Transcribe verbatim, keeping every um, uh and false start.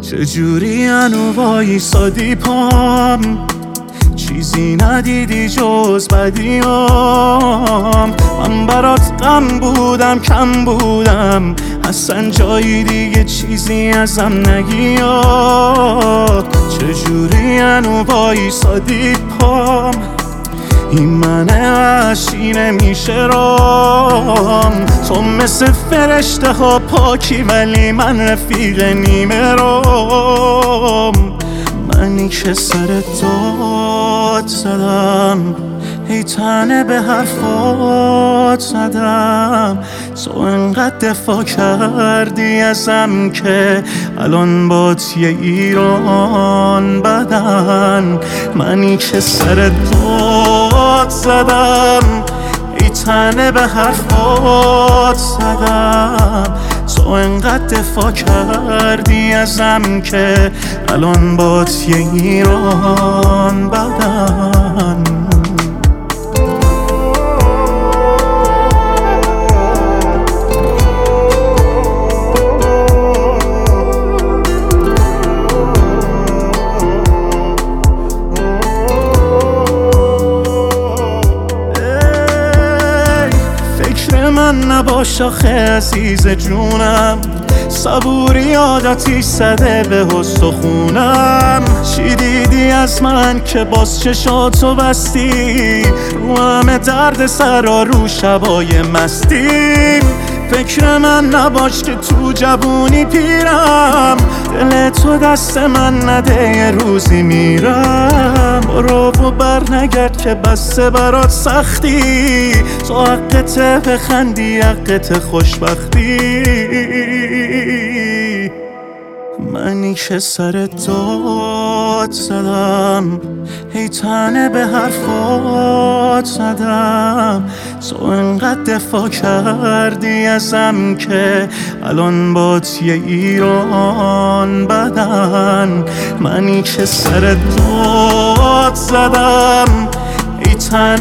چجوری هنو وایسادی پام، چیزی ندیدی جز بدیام. من برات غم بودم کم بودم، اصلا جایی دیگه چیزی ازم نگیا. چجوری هنو وایسادی پام، این من وحشی نمیشه رام. تو مثل فرشته ها پاکی ولی من رفیق نیمه رام. منی که سر داد زدم، ای تنه به حرفات زدم. تو انقدر دفاع کردی ازم که الان بات یه ایران بدن. منی که سر داد زدم، ای تنه به حرفات زدم. تو انقدر دفاع کردی ازم که الان بات یه ایران بدن. من نباش آخه عزیز جونم، صبوری عادتی زده به استخونم. چی دیدی از من که باز چشاتو بستی، رو همه درد سرا رو شبای مستی. فکر من نباش که تو جوونی پیرم، دل تو دست من نده یه روزی میرم. برو و بر نگرد که بسته برات سختی، تو حقته بخندی حقت خوشبختی. منی که سر داد زدم، ای تنه به حرفات زدم. تو انقدر دفاع کردی ازم که الان بات یه ایران بدن. منی که سر داد زدم، ای تنه